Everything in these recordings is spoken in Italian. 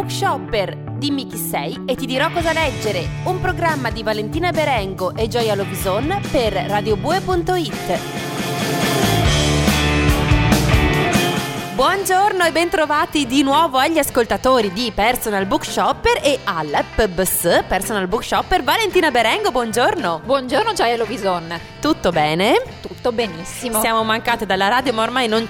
Bookshopper. Dimmi chi sei e ti dirò cosa leggere. Un programma di Valentina Berengo e Gioia Lovison per radiobue.it. Buongiorno e bentrovati di nuovo agli ascoltatori di Personal Bookshopper e alla PBS Personal Bookshopper. Valentina Berengo, buongiorno. Buongiorno Gioia Lovison. Tutto bene? Tutto benissimo. Siamo mancate dalla radio, ma ormai non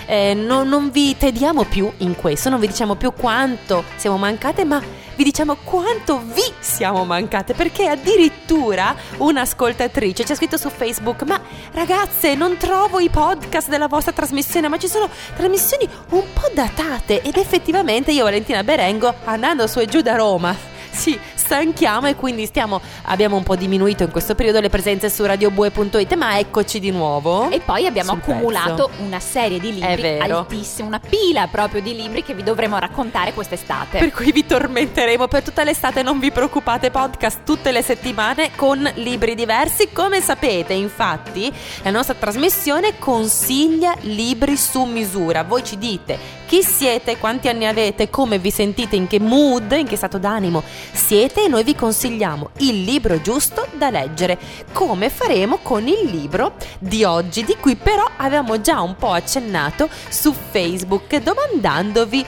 vi tediamo più in questo, non vi diciamo più quanto siamo mancate, ma vi diciamo quanto vi siamo mancate, perché addirittura un'ascoltatrice ci ha scritto su Facebook: ma ragazze, non trovo i podcast della vostra trasmissione, ma ci sono trasmissioni un po' datate. Ed effettivamente io, Valentina Berengo, andando su e giù da Roma, sì, stanchiamo e quindi abbiamo un po' diminuito in questo periodo le presenze su radiobue.it, ma eccoci di nuovo. E poi abbiamo accumulato una serie di libri altissima, una pila proprio di libri che vi dovremo raccontare quest'estate. Per cui vi tormenteremo per tutta l'estate, non vi preoccupate, podcast tutte le settimane con libri diversi. Come sapete, infatti, la nostra trasmissione consiglia libri su misura. Voi ci dite chi siete, quanti anni avete, come vi sentite, in che mood, in che stato d'animo siete, e noi vi consigliamo il libro giusto da leggere, come faremo con il libro di oggi, di cui però avevamo già un po' accennato su Facebook, domandandovi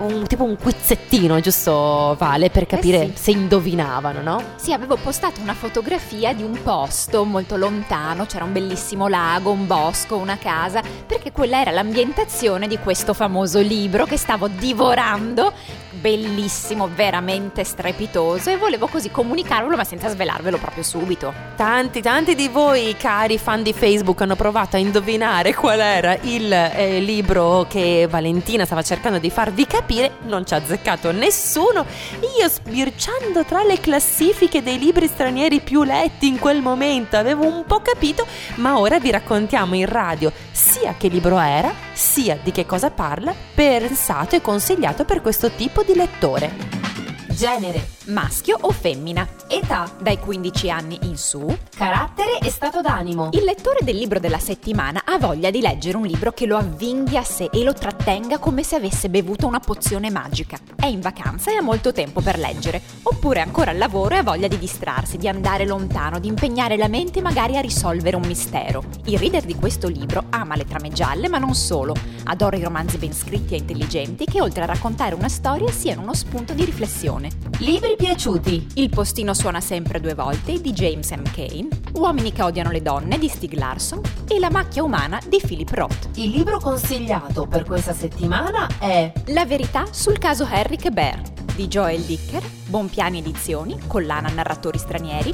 un quizzettino, giusto Vale, per capire se indovinavano, no? Sì, avevo postato una fotografia di un posto molto lontano, c'era un bellissimo lago, un bosco, una casa, perché quella era l'ambientazione di questo famoso libro che stavo divorando, bellissimo, veramente strepitoso, e volevo così comunicarvelo, ma senza svelarvelo proprio subito. Tanti di voi, cari fan di Facebook, hanno provato a indovinare qual era il libro che Valentina stava cercando di farvi capire. Non ci ha azzeccato nessuno. Io, sbirciando tra le classifiche dei libri stranieri più letti in quel momento, avevo un po' capito, ma ora vi raccontiamo in radio sia che libro era, sia di che cosa parla, pensato e consigliato per questo tipo di lettore. Genere: maschio o femmina. Età: dai 15 anni in su. Carattere e stato d'animo. Il lettore del libro della settimana ha voglia di leggere un libro che lo avvinghi a sé e lo trattenga come se avesse bevuto una pozione magica. È in vacanza e ha molto tempo per leggere, oppure ancora al lavoro e ha voglia di distrarsi, di andare lontano, di impegnare la mente magari a risolvere un mistero. Il reader di questo libro ama le trame gialle, ma non solo. Adora i romanzi ben scritti e intelligenti che, oltre a raccontare una storia, siano uno spunto di riflessione. Libri piaciuti: Il postino suona sempre due volte di James M. Cain, Uomini che odiano le donne di Stieg Larsson e La macchia umana di Philip Roth. Il libro consigliato per questa settimana è La verità sul caso Henrik Baer di Joel Dicker, Bonpiani Edizioni, collana narratori stranieri,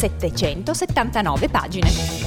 779 pagine.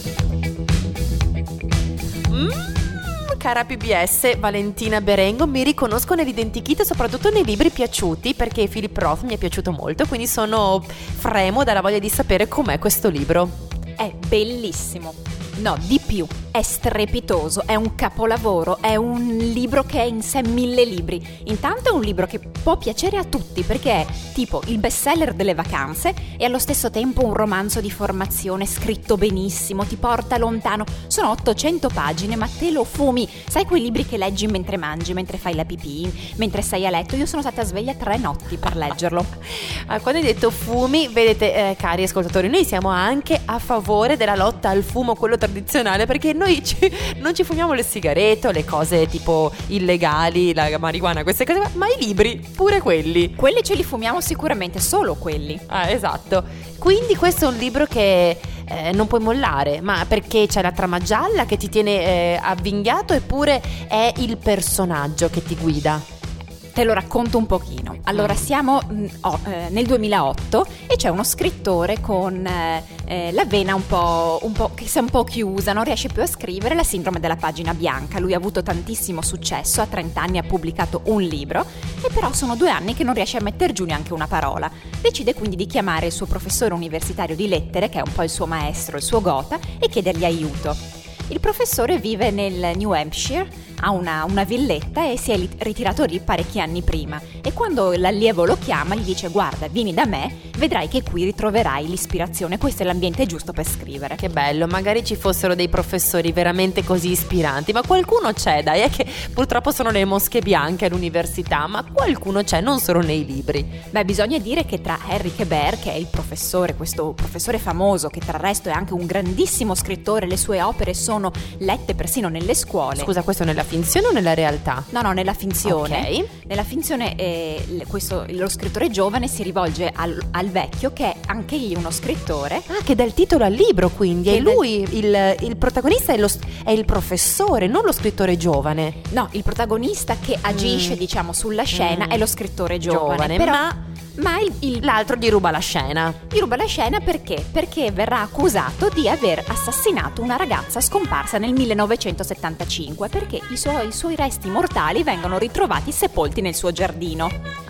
Cara PBS, Valentina Berengo, mi riconosco nell'identikit, soprattutto nei libri piaciuti, perché Philip Roth mi è piaciuto molto, quindi fremo dalla voglia di sapere com'è questo libro. È bellissimo. No, di più, è strepitoso, è un capolavoro, è un libro che è in sé 1000 libri. Intanto è un libro che può piacere a tutti, perché è tipo il bestseller delle vacanze e allo stesso tempo un romanzo di formazione scritto benissimo, ti porta lontano. Sono 800 pagine, ma te lo fumi. Sai quei libri che leggi mentre mangi, mentre fai la pipì, mentre sei a letto? Io sono stata sveglia 3 notti per leggerlo. Quando hai detto fumi, vedete, cari ascoltatori, noi siamo anche a favore della lotta al fumo, quello tradizionale, perché noi non ci fumiamo le sigarette o le cose tipo illegali, la marijuana, queste cose, ma i libri, pure quelli ce li fumiamo sicuramente, solo quelli. Esatto. Quindi questo è un libro che non puoi mollare, ma perché c'è la trama gialla che ti tiene avvinghiato, eppure è il personaggio che ti guida. Te lo racconto un pochino. Allora, siamo nel 2008 e c'è uno scrittore con la vena un po' che si è un po' chiusa, non riesce più a scrivere, la sindrome della pagina bianca. Lui ha avuto tantissimo successo, a 30 anni ha pubblicato un libro, e però sono 2 anni che non riesce a metter giù neanche una parola. Decide quindi di chiamare il suo professore universitario di lettere, che è un po' il suo maestro, il suo gota, e chiedergli aiuto. Il professore vive nel New Hampshire, ha una villetta e si è ritirato lì parecchi anni prima, e quando l'allievo lo chiama gli dice: guarda, vieni da me, vedrai che qui ritroverai l'ispirazione, questo è l'ambiente giusto per scrivere. Che bello, magari ci fossero dei professori veramente così ispiranti, ma qualcuno c'è, dai, è che purtroppo sono le mosche bianche all'università, ma qualcuno c'è, non solo nei libri. Beh, bisogna dire che tra Henry Quebert, che è il professore, questo professore famoso, che tra il resto è anche un grandissimo scrittore, le sue opere sono lette persino nelle scuole. Scusa, questo nella finzione o nella realtà? No, nella finzione. Ok. Nella finzione lo scrittore giovane si rivolge al vecchio, che è anche egli uno scrittore. Ah, che dà il titolo al libro, quindi. Che E lui, il protagonista è il professore, non lo scrittore giovane. No, il protagonista che agisce, diciamo, sulla scena è lo scrittore giovane. Però, ma l'altro gli ruba la scena. Gli ruba la scena perché? Perché verrà accusato di aver assassinato una ragazza scomparsa nel 1975, perché i suoi resti mortali vengono ritrovati sepolti nel suo giardino.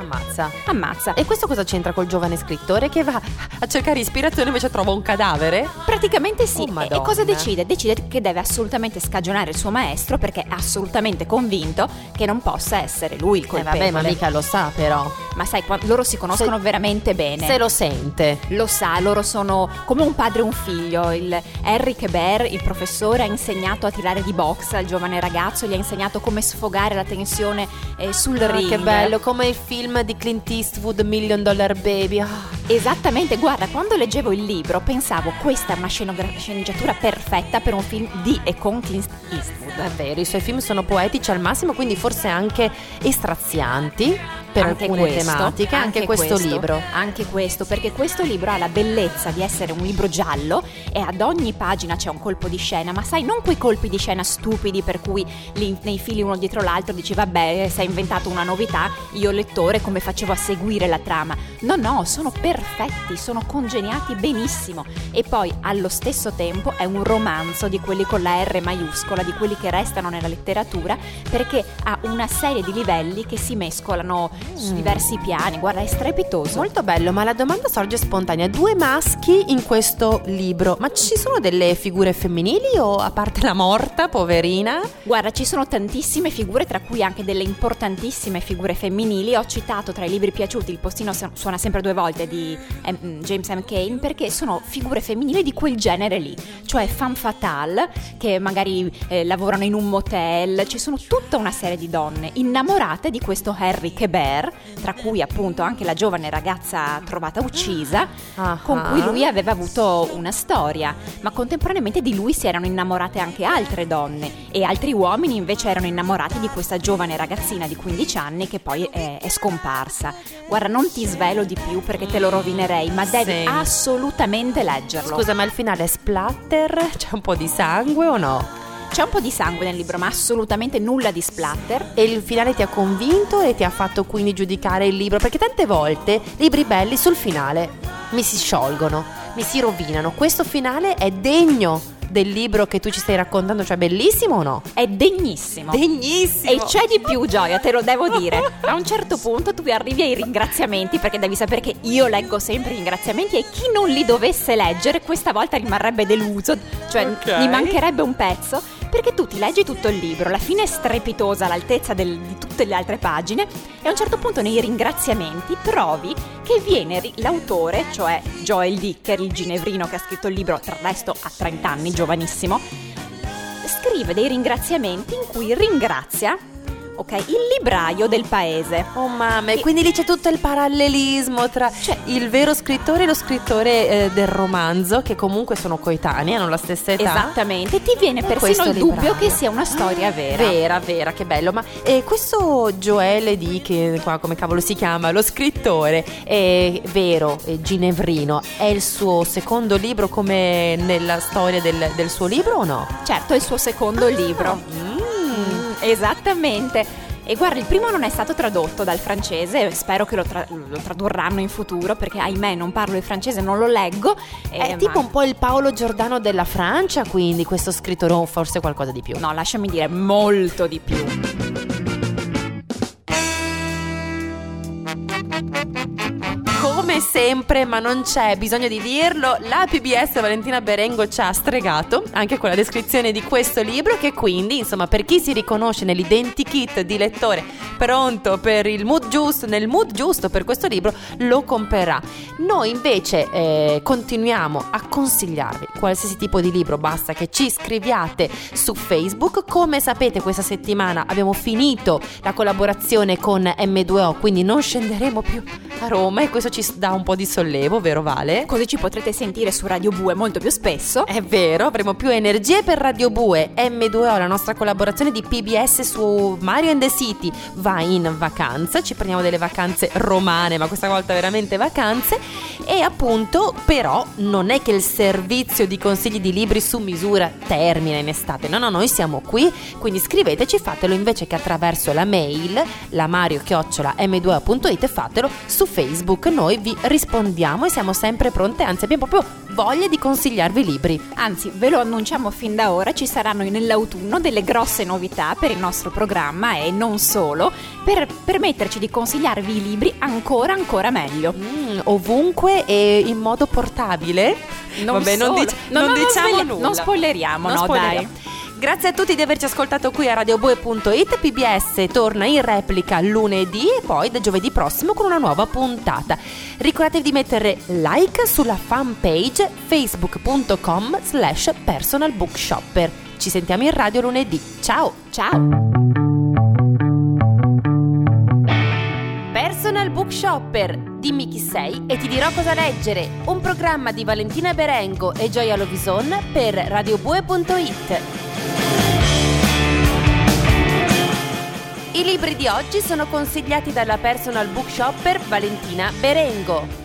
Ammazza. E questo cosa c'entra col giovane scrittore che va a cercare ispirazione invece trova un cadavere? Praticamente sì. Oh, e cosa decide? Decide che deve assolutamente scagionare il suo maestro, perché è assolutamente convinto che non possa essere lui il colpevole. Vabbè, ma mica lo sa però. Ma sai, loro si conoscono veramente bene. Se lo sente. Lo sa, loro sono come un padre e un figlio. Henry Quebert, il professore, ha insegnato a tirare di box al giovane ragazzo, gli ha insegnato come sfogare la tensione sul ring. Che bello, come il film di Clint Eastwood, $1 Million Baby. Esattamente, guarda, quando leggevo il libro pensavo: questa è una sceneggiatura perfetta per un film di e con Clint Eastwood. È vero, i suoi film sono poetici al massimo, quindi forse anche strazianti per anche alcune questo, tematiche, anche questo libro. Anche questo, perché questo libro ha la bellezza di essere un libro giallo e ad ogni pagina c'è un colpo di scena, ma sai, non quei colpi di scena stupidi per cui nei fili uno dietro l'altro dici: vabbè, sei inventato una novità, io lettore come facevo a seguire la trama. No, sono perfetti, sono congeniati benissimo, e poi allo stesso tempo è un romanzo di quelli con la R maiuscola, di quelli che restano nella letteratura, perché ha una serie di livelli che si mescolano su diversi piani. Guarda, è strepitoso. Molto bello, ma la domanda sorge spontanea: 2 maschi in questo libro, ma ci sono delle figure femminili o, a parte la morta, poverina? Guarda, ci sono tantissime figure, tra cui anche delle importantissime figure femminili. Ho citato tra i libri piaciuti Il postino suona sempre 2 volte di James M. Cain, perché sono figure femminili di quel genere lì, cioè femme fatale, che magari lavorano in un motel. Ci sono tutta una serie di donne innamorate di questo Henry Quebert, tra cui appunto anche la giovane ragazza trovata uccisa, con cui lui aveva avuto una storia, ma contemporaneamente di lui si erano innamorate anche altre donne, e altri uomini invece erano innamorati di questa giovane ragazzina di 15 anni che poi è scomparsa. Guarda, non ti svelo di più perché te lo rovinerei, ma devi assolutamente leggerlo. Scusa, ma il finale è splatter? C'è un po' di sangue o no? C'è un po' di sangue nel libro, ma assolutamente nulla di splatter. E il finale ti ha convinto e ti ha fatto quindi giudicare il libro? Perché tante volte libri belli sul finale mi si sciolgono, mi si rovinano. Questo finale è degno del libro che tu ci stai raccontando, cioè bellissimo o no? È degnissimo. Degnissimo. E c'è di più, Gioia, te lo devo dire. A un certo punto tu arrivi ai ringraziamenti, perché devi sapere che io leggo sempre i ringraziamenti, e chi non li dovesse leggere questa volta rimarrebbe deluso, cioè gli mancherebbe un pezzo, perché tu ti leggi tutto il libro, la fine è strepitosa all'altezza di tutte le altre pagine, e a un certo punto nei ringraziamenti trovi che viene l'autore, cioè Joel Dicker, il ginevrino che ha scritto il libro, tra l'altro a 30 anni, giovanissimo, scrive dei ringraziamenti in cui ringrazia il libraio del paese. Oh mamma, e quindi lì c'è tutto il parallelismo tra il vero scrittore e lo scrittore del romanzo, che comunque sono coetanei, hanno la stessa età. Esattamente, ti viene persino il dubbio che sia una storia vera. Vera, che bello. Ma questo Joel che qua come cavolo si chiama, lo scrittore è vero, ginevrino, è il suo secondo libro come nella storia del suo libro o no? Certo, è il suo secondo libro. Esattamente. E guarda, il primo non è stato tradotto dal francese, spero che lo tradurranno in futuro, perché ahimè non parlo il francese, non lo leggo. È tipo un po' il Paolo Giordano della Francia, quindi questo scrittore, o forse qualcosa di più. No, lasciami dire, molto di più. Come sempre, ma non c'è bisogno di dirlo, la PBS Valentina Berengo ci ha stregato anche con la descrizione di questo libro, che quindi, insomma, per chi si riconosce nell'identikit di lettore pronto per il mood giusto, nel mood giusto per questo libro, lo comprerà. Noi invece continuiamo a consigliarvi qualsiasi tipo di libro, basta che ci scriviate su Facebook. Come sapete, questa settimana abbiamo finito la collaborazione con M2O, quindi non scenderemo più a Roma e questo ci dà un po' di sollievo, vero Vale? Così ci potrete sentire su Radio Bue molto più spesso. È vero, avremo più energie per Radio Bue. M2O, la nostra collaborazione di PBS su Mario and the City, va in vacanza, ci prendiamo delle vacanze romane, ma questa volta veramente vacanze. E appunto, però, non è che il servizio di consigli di libri su misura termina in estate, no, noi siamo qui, quindi scriveteci, fatelo invece che attraverso la mail, la mario@m2o.it, fatelo su Facebook, noi vi rispondiamo e siamo sempre pronte, anzi abbiamo proprio voglia di consigliarvi libri. Anzi, ve lo annunciamo fin da ora, ci saranno nell'autunno delle grosse novità per il nostro programma e non solo, per permetterci di consigliarvi i libri ancora meglio. Ovunque e in modo portabile. Non diciamo nulla. Non spoileriamo, dai. Grazie a tutti di averci ascoltato qui a radiobue.it. PBS torna in replica lunedì e poi da giovedì prossimo con una nuova puntata. Ricordatevi di mettere like sulla fanpage facebook.com/personalbookshopper. Ci sentiamo in radio lunedì. Ciao! Personal Bookshopper, dimmi chi sei e ti dirò cosa leggere. Un programma di Valentina Berengo e Gioia Lovison per radiobue.it. I libri di oggi sono consigliati dalla Personal Bookshopper Valentina Berengo.